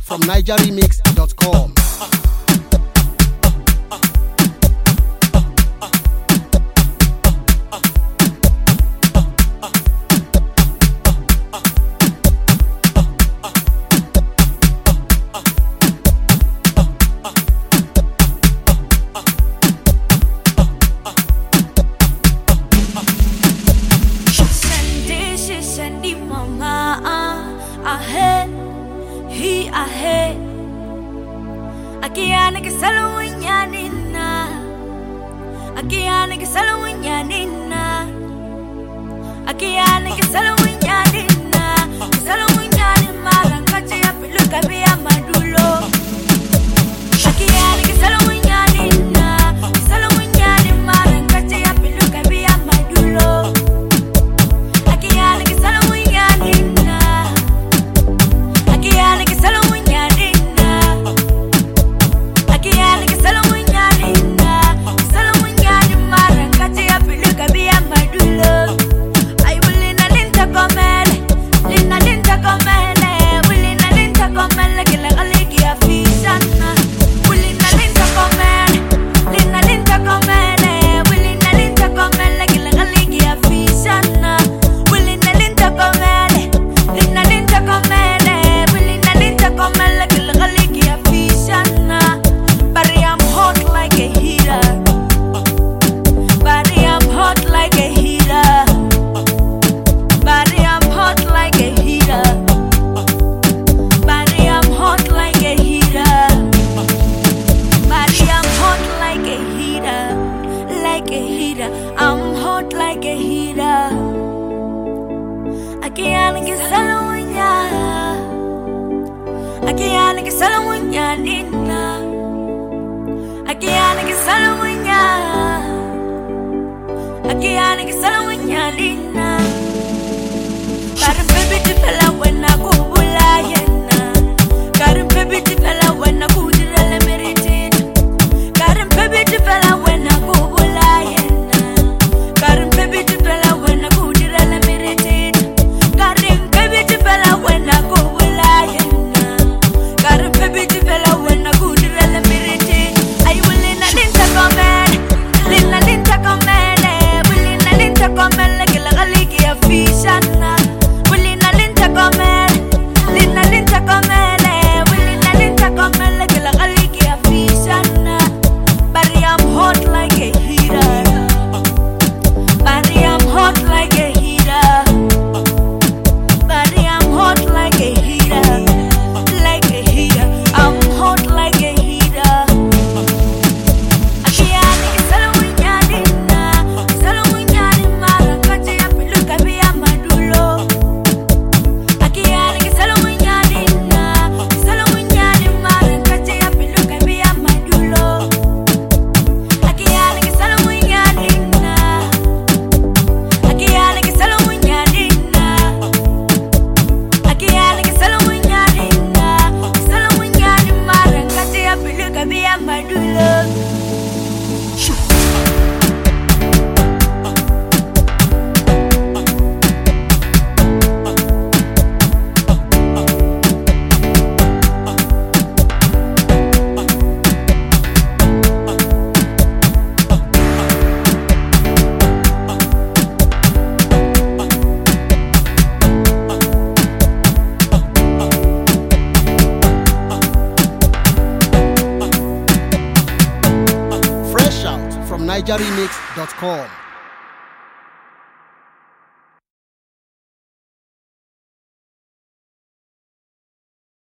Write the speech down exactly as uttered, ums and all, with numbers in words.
from niger remix dot com. Akiana ke salawinyanina Akiana ke salawinyanina Akiana ke salawinyanina Salawinyanina marangati ya piluka biya madulo Akiana ke salawinyanina Salawinyanina marangati ya piluka biya madulo Akiana ke salawinyanina Akiana ke salawinyanina I'm hot like a heater. I can't get salawanya. I can't get salawanya nina. I can't get salawanya. I can't get salawanya nina. Karim baby to fella when I go bulayena. Karim baby to fella when I go to the meditate. Karim baby to fella when I go bulayena. Karim baby to fella when I go to the meditate. Karim baby to fella when I go bulayena. Karim baby to fella when I go to the meditate. I will in a linta comment, linta linta comment, will in a linta comment like a lagi a fish and will in a linta comment, linta linta comment, will in a linta comment like a lagi a fish and but I'm hot like a heater. Body, I'm hot like a heater. Body, I'm hot like a heater. Like a heater. I'm hot like a heater. Akiana ke salawinyanina. Salawinyanina marakati ya piluka biya madulo. Akiana ke salawinyanina. Salawinyanina marakati ya piluka biya madulo. Akiana ke salawinyanina. Akiana ke salawinyanina. Akiana ke salawinyanina. Salawinyanina marangati ya piluka biya madulo. Fresh out from niger remix dot com.